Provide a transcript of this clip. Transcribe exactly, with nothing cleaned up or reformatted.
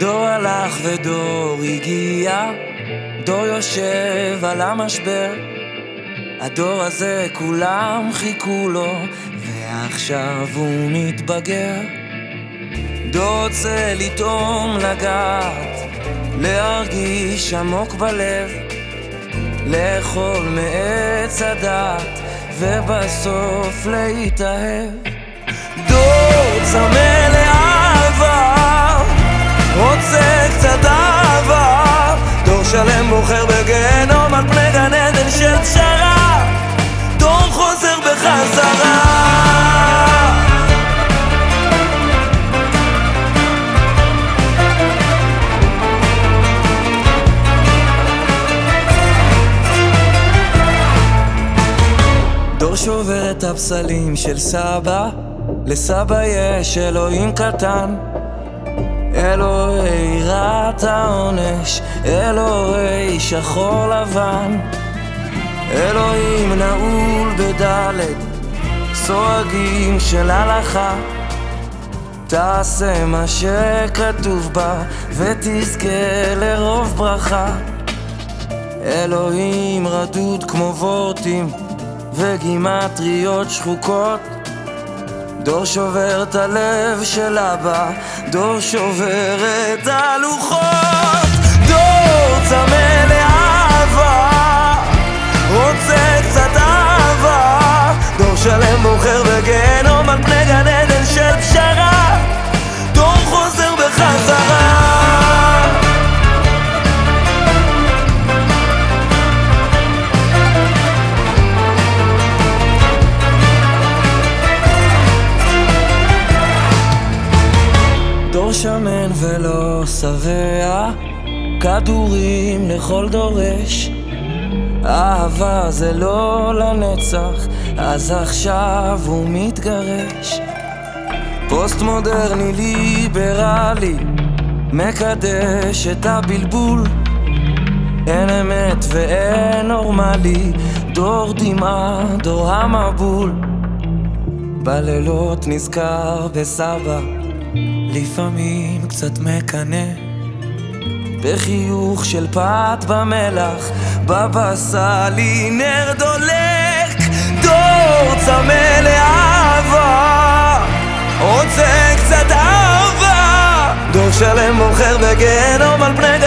דור הלך ודור הגיע, דור יושב על המשבר. הדור הזה כולם חיכו לו, ועכשיו הוא מתבגר. דור רוצה לטעום, לגעת, להרגיש עמוק בלב, לאכול מעץ הדת, ובסוף להתאהב. דור צמא לאהבה, רוצה קצת אהבה. דור שלם בוחר בגיהנום על פני גן עדן של פשרה. דור חוזר בחזרה. דור שובר את הפסלים של סבא, לסבא יש אלוהים קטן. אלוהי רעת העונש, אלוהי שחור לבן. אלוהים נעול בדלת, סורגים של הלכה. תעשה מה שכתוב בה, ותזכה לרוב ברכה. אלוהים רדוד כמו וורטים, וגימטריות שחוקות. דור שובר את הלב של אבא, דור שובר את הלוחות. דור צמא לאהבה, רוצה קצת אהבה. דור שלם בוחר בגיהנום על פני גן עדן של פשרה. דור חוזר בחזרה. דור שמן ולא שבע, כדורים לכל דורש. אהבה זה לא לנצח, אז עכשיו הוא מתגרש. פוסט מודרני ליברלי, מקדש את הבלבול. אין אמת ואין נורמלי, דור דמעה, דור המבול. בלילות נזכר בסבא, לפעמים קצת מקנה, בחיוך של פת במלח, בבסלי נר דולק. דור צמא לאהבה, רוצה קצת אהבה. דור שלם בוחר בגיהנום על פני